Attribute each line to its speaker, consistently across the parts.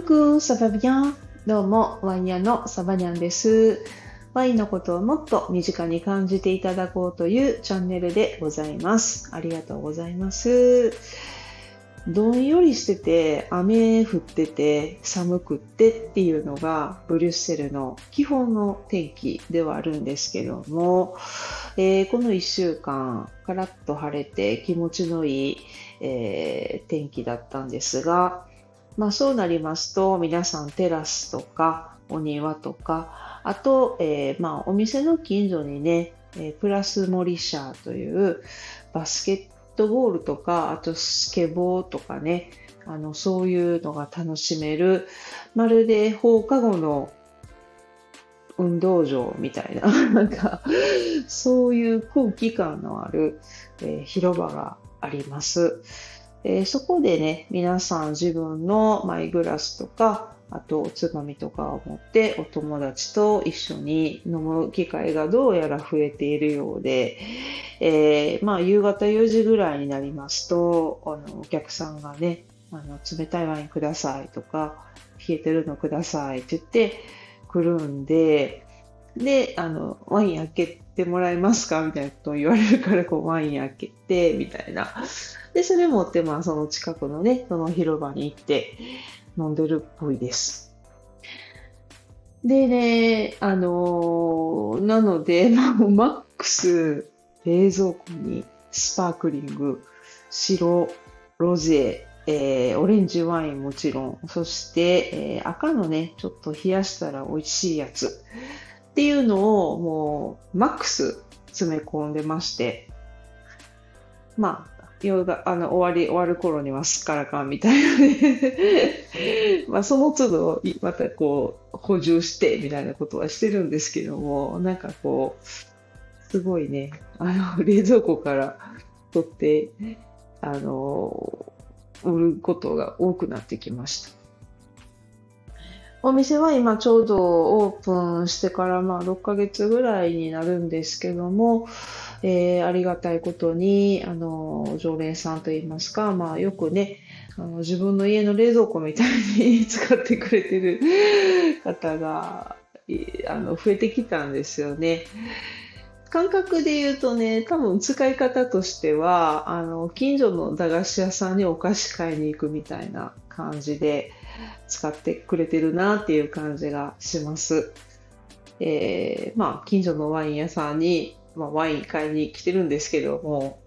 Speaker 1: coucou, ça va bien? どうも、ワイン屋のサバニャンです。ワインのことをもっと身近に感じていただこうというチャンネルでございます。ありがとうございます。どんよりしてて、雨降ってて、寒くってっていうのがブリュッセルの基本の天気ではあるんですけども、この1週間、カラッと晴れて気持ちのいい、天気だったんですが、そうなりますと、皆さんテラスとかお庭とか、あと、お店の近所にね、プラスモリシャーというバスケットボールとか、あとスケボーとかね、そういうのが楽しめる、まるで放課後の運動場みたいな、そういう空気感のある、広場があります。そこでね、皆さん自分のマイグラスとか、あとおつまみとかを持ってお友達と一緒に飲む機会がどうやら増えているようで、夕方4時ぐらいになりますと、お客さんがね、冷たいワインくださいとか、冷えてるのくださいって言ってくるんで、ワイン開けてもらえますかみたいなことを言われるから、ワイン開けて、みたいな。で、それ持って、その近くのね、その広場に行って飲んでるっぽいです。でね、なので、マックス、冷蔵庫にスパークリング、白、ロゼ、オレンジワインもちろん、そして、赤のね、ちょっと冷やしたら美味しいやつっていうのをもうマックス詰め込んでまして、夜が終わる頃にはすっからかんみたいなねその都度また補充してみたいなことはしてるんですけども、すごいね、冷蔵庫から取って売ることが多くなってきました。お店は今ちょうどオープンしてから6ヶ月ぐらいになるんですけども、ありがたいことに常連さんといいますか、よくね、自分の家の冷蔵庫みたいに使ってくれてる方が増えてきたんですよね。感覚で言うとね、多分使い方としては近所の駄菓子屋さんにお菓子買いに行くみたいな感じで使ってくれてるなっていう感じがします。近所のワイン屋さんに、ワイン買いに来てるんですけども、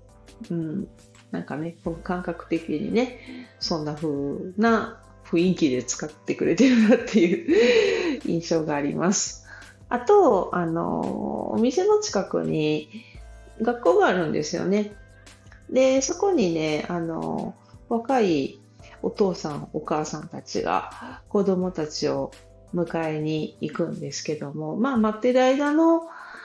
Speaker 1: 感覚的にね、そんな風な雰囲気で使ってくれてるなっていう印象があります。あと、お店の近くに学校があるんですよね。で、そこにね、若いお父さん、お母さんたちが子供たちを迎えに行くんですけども、待ってる間の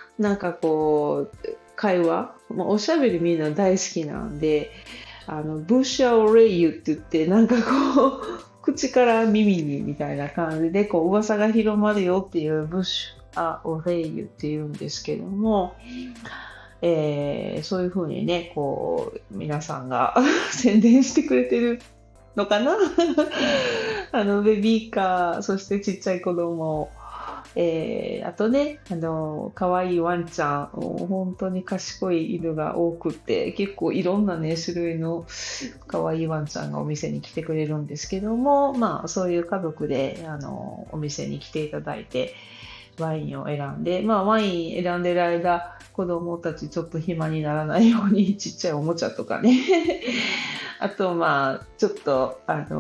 Speaker 1: 会話、おしゃべりみんな大好きなんで、ブッシャオレイユって言って、口から耳にみたいな感じで、噂が広まるよっていうブッシャオレイユって言うんですけども、そういう風にね、皆さんが宣伝してくれてるのかなベビーカー、そしてちっちゃい子供、あとね、可愛いワンちゃん、本当に賢い犬が多くて、結構いろんなね、種類の可愛いワンちゃんがお店に来てくれるんですけども、そういう家族で、お店に来ていただいて、ワインを選んで、ワイン選んでる間、子供たちちょっと暇にならないようにちっちゃいおもちゃとかね、あとちょっと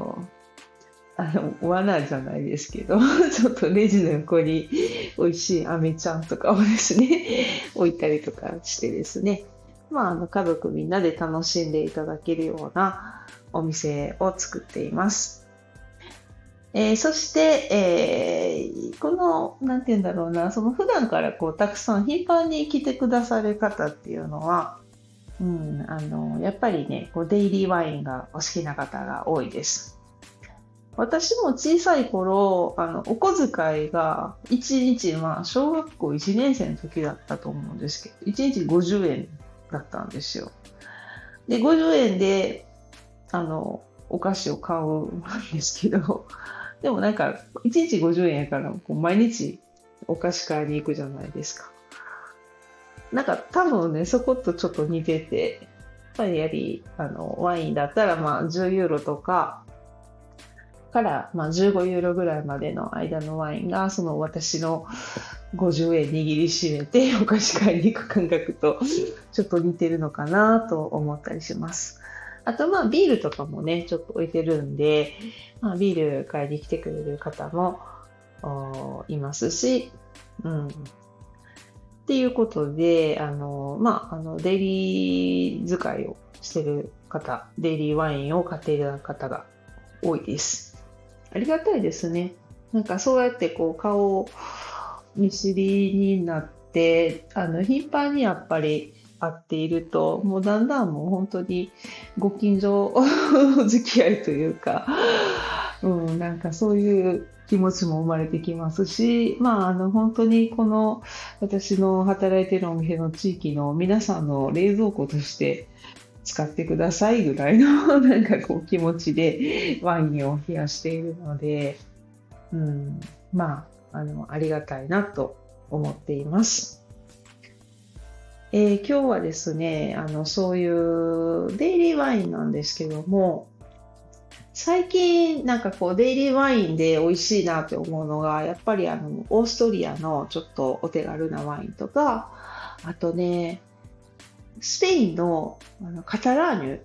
Speaker 1: 罠じゃないですけどちょっとレジの横に美味しいアメちゃんとかをですね置いたりとかしてですね、家族みんなで楽しんでいただけるようなお店を作っています。そして、このなんて言うんだろうな、その普段からたくさん頻繁に来てくださる方っていうのは、やっぱりね、デイリーワインがお好きな方が多いです。私も小さい頃、お小遣いが1日、小学校1年生の時だったと思うんですけど、1日50円だったんですよ。で、50円で、お菓子を買うんですけど、 でもなんか1日50円やからこう毎日お菓子買いに行くじゃないですか。なんか多分ね、そことちょっと似てて、やっぱりワインだったらまあ10ユーロとかからまあ15ユーロぐらいまでの間のワインがその私の50円握りしめてお菓子買いに行く感覚とちょっと似てるのかなと思ったりします。あとまあビールとかもねちょっと置いてるんで、まあ、ビール買いに来てくれる方もいますし、っていうことでデイリー使いをしてる方、デイリーワインを買っている方が多いです。ありがたいですね。なんかそうやってこう顔見知りになって頻繁にやっぱり会っているともうだんだんもう本当にご近所付き合いというか、なんかそういう気持ちも生まれてきますし、本当にこの私の働いているお店の地域の皆さんの冷蔵庫として使ってくださいぐらいのなんかこう気持ちでワインを冷やしているので、ありがたいなと思っています。今日はですね、そういうデイリーワインなんですけども、最近なんかこうデイリーワインで美味しいなって思うのが、やっぱりオーストリアのちょっとお手軽なワインとか、あとね、スペインのカタル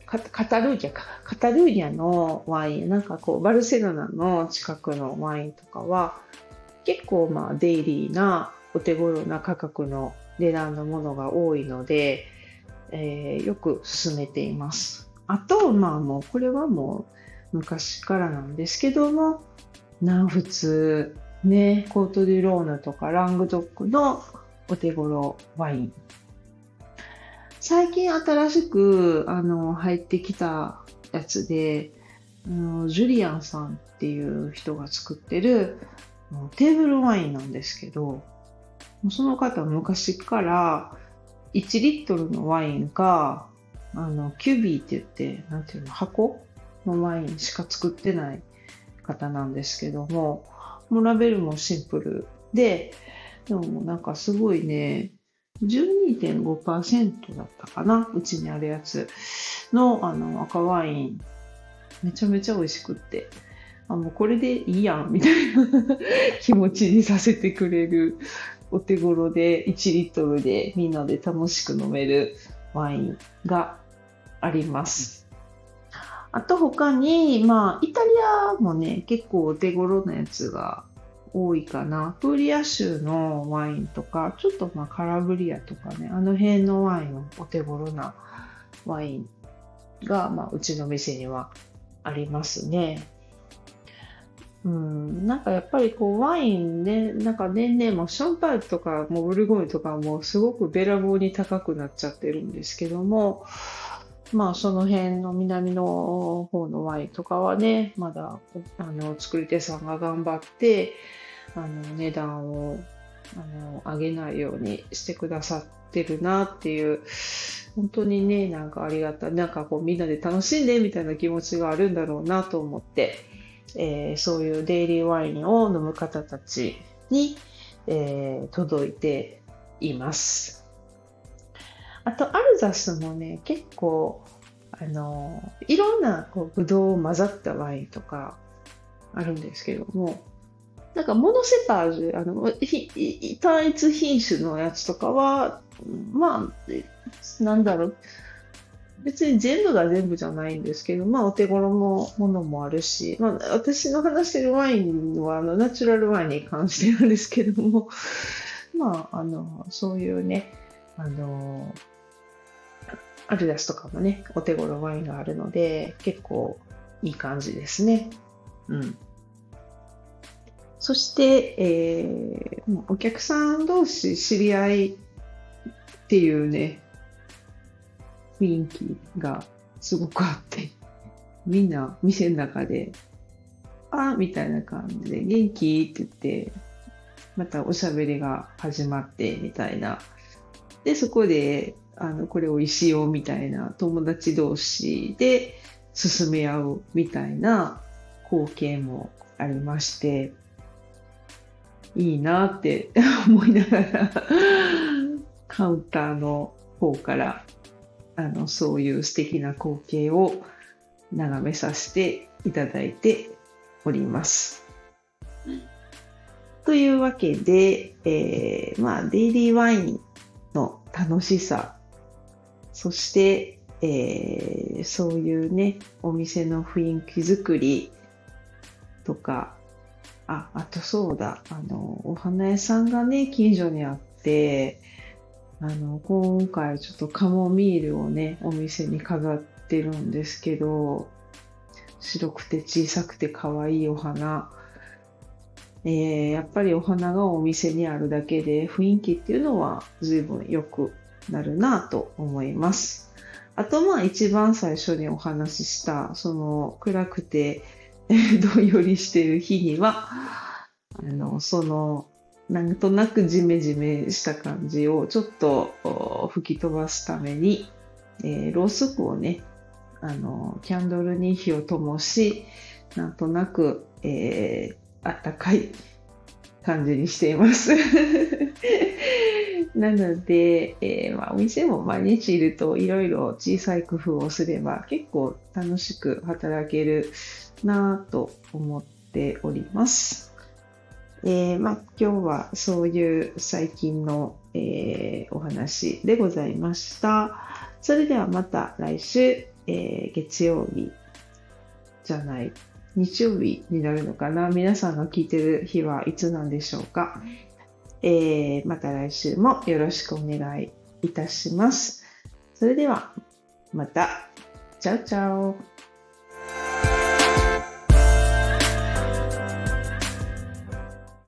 Speaker 1: ーニャのワイン、なんかこうバルセロナの近くのワインとかは結構デイリーなお手頃な価格の値段のものが多いので、よく勧めています。あともうこれはもう昔からなんですけども、南仏ね、コートデュローヌとかラングドックのお手頃ワイン。最近新しく入ってきたやつで、ジュリアンさんっていう人が作ってるテーブルワインなんですけど、その方昔から1リットルのワインかキュビーって言ってなんていうの、箱のワインしか作ってない方なんですけども、もうラベルもシンプルでもなんかすごいね、12.5% だったかな、うちにあるやつの赤ワイン、めちゃめちゃ美味しくって、もうこれでいいやんみたいな気持ちにさせてくれるお手頃で1リットルでみんなで楽しく飲めるワインがあります。あと他にイタリアもね結構お手頃なやつが多いかな。プーリア州のワインとか、ちょっとカラブリアとかね、あの辺のワインはお手頃なワインが、うちの店にはありますね。なんかやっぱりこうワインね、なんか年々もシャンパーニュとかもブルゴーニュとかもすごくべらぼうに高くなっちゃってるんですけども、その辺の南の方のワインとかはね、まだ作り手さんが頑張って値段を上げないようにしてくださってるなっていう、本当にね、なんかありがたい、なんかこうみんなで楽しんでみたいな気持ちがあるんだろうなと思って、そういうデイリーワインを飲む方たちに、届いています。あとアルザスもね、結構いろんなこうブドウを混ざったワインとかあるんですけども、なんかモノセパージュ、単一品種のやつとかはなんだろう、別に全部が全部じゃないんですけど、お手頃のものもあるし、私の話してるワインはナチュラルワインに関してなんですけども、そういうね、アルダスとかもね、お手頃ワインがあるので、結構いい感じですね。そして、お客さん同士知り合いっていうね、雰囲気がすごくあって、みんな店の中で、みたいな感じで、元気って言って、またおしゃべりが始まって、みたいな。で、そこで、これ美味しいよ、みたいな友達同士で進め合うみたいな光景もありまして、いいなって思いながらカウンターの方からそういう素敵な光景を眺めさせていただいております。というわけで、デイリーワインの楽しさ、そして、そういうね、お店の雰囲気作りとか、あとそうだ、お花屋さんがね、近所にあって、今回ちょっとカモミールをね、お店に飾ってるんですけど、白くて小さくて可愛いお花。やっぱりお花がお店にあるだけで雰囲気っていうのは随分良くなるなと思います。あと一番最初にお話ししたその暗くてどんよりしてる日にはそのなんとなくジメジメした感じをちょっと吹き飛ばすために、ろうそくをねキャンドルに火を灯しなんとなく、あったかい感じにしていますなので、お店も毎日いるといろいろ小さい工夫をすれば結構楽しく働けるなぁと思っております。今日はそういう最近の、お話でございました。それではまた来週、月曜日じゃない日曜日になるのかな。皆さんが聞いてる日はいつなんでしょうか。また来週もよろしくお願いいたします。それではまた。チャオチャオ。